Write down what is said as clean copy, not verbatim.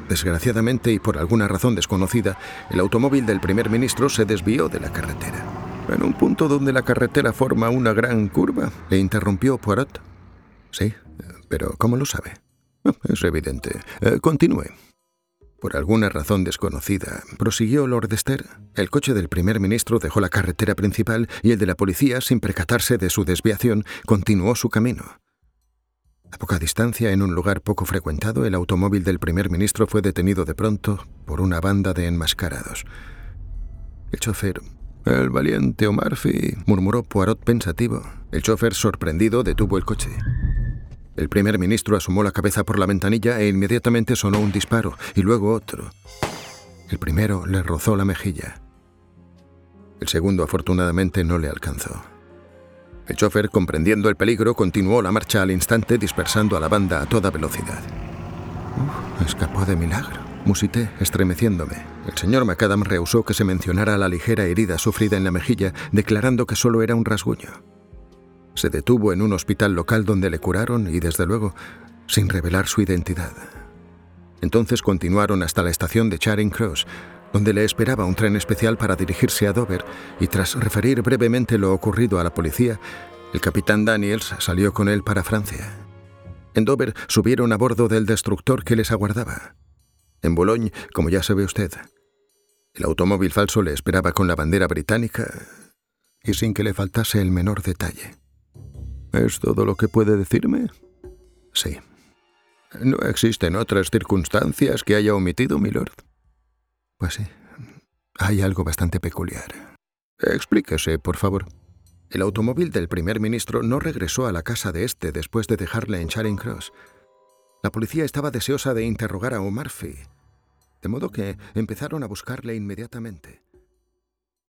Desgraciadamente y por alguna razón desconocida, el automóvil del primer ministro se desvió de la carretera. En un punto donde la carretera forma una gran curva, le interrumpió Poirot. Sí, pero ¿cómo lo sabe? Es evidente. Continúe. Por alguna razón desconocida, prosiguió Lord Esther, el coche del primer ministro dejó la carretera principal y el de la policía, sin percatarse de su desviación, continuó su camino. A poca distancia, en un lugar poco frecuentado, el automóvil del primer ministro fue detenido de pronto por una banda de enmascarados. El chofer... «El valiente O'Murphy», murmuró Poirot pensativo. El chofer, sorprendido, detuvo el coche. El primer ministro asomó la cabeza por la ventanilla e inmediatamente sonó un disparo, y luego otro. El primero le rozó la mejilla. El segundo, afortunadamente, no le alcanzó. El chofer, comprendiendo el peligro, continuó la marcha al instante, dispersando a la banda a toda velocidad. Escapó de milagro, musité, estremeciéndome. El señor Macadam rehusó que se mencionara la ligera herida sufrida en la mejilla, declarando que solo era un rasguño. Se detuvo en un hospital local donde le curaron y, desde luego, sin revelar su identidad. Entonces continuaron hasta la estación de Charing Cross, donde le esperaba un tren especial para dirigirse a Dover, y tras referir brevemente lo ocurrido a la policía, el capitán Daniels salió con él para Francia. En Dover subieron a bordo del destructor que les aguardaba. En Boulogne, como ya sabe usted, el automóvil falso le esperaba con la bandera británica y sin que le faltase el menor detalle. ¿Es todo lo que puede decirme? Sí. ¿No existen otras circunstancias que haya omitido, milord? Pues sí. Hay algo bastante peculiar. Explíquese, por favor. El automóvil del primer ministro no regresó a la casa de este después de dejarle en Charing Cross. La policía estaba deseosa de interrogar a O'Murphy, de modo que empezaron a buscarle inmediatamente.